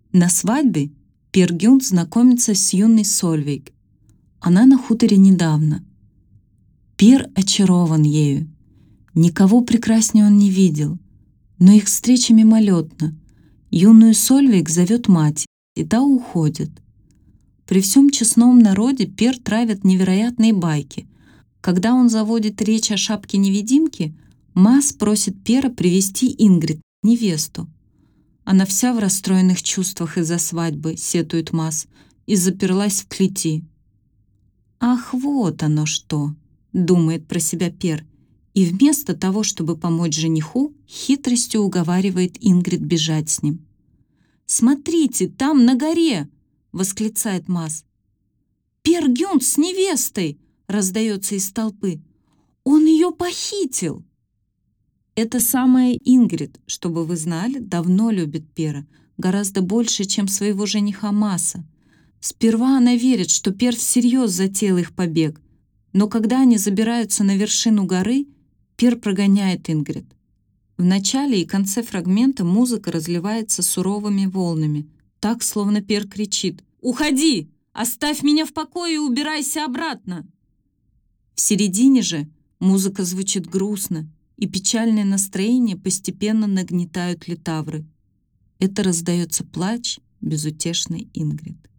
На свадьбе Пер Гюнт знакомится с юной Сольвейг. Она на хуторе недавно. Пер очарован ею. Никого прекраснее он не видел, но их встреча мимолетна. Юную Сольвейг зовет мать, и та уходит. При всем честном народе Пер травит невероятные байки. Когда он заводит речь о шапке-невидимке, Мас просит Пера привести Ингрид, невесту. Она вся в расстроенных чувствах из-за свадьбы, сетует Мас, и заперлась в клети. «Ах, вот оно что!» — думает про себя Пер, и вместо того, чтобы помочь жениху, хитростью уговаривает Ингрид бежать с ним. «Смотрите, там, на горе!» — восклицает Мас. «Пер Гюнт с невестой!» — раздается из толпы. «Он ее похитил!» Это самая Ингрид, чтобы вы знали, давно любит Пера, гораздо больше, чем своего жениха Маса. Сперва она верит, что Пер всерьез затеял их побег, но когда они забираются на вершину горы, Пер прогоняет Ингрид. В начале и конце фрагмента музыка разливается суровыми волнами, так, словно Пер кричит: «Уходи! Оставь меня в покое и убирайся обратно!» В середине же музыка звучит грустно, и печальное настроение постепенно нагнетают литавры. Это раздается плач безутешной Ингрид.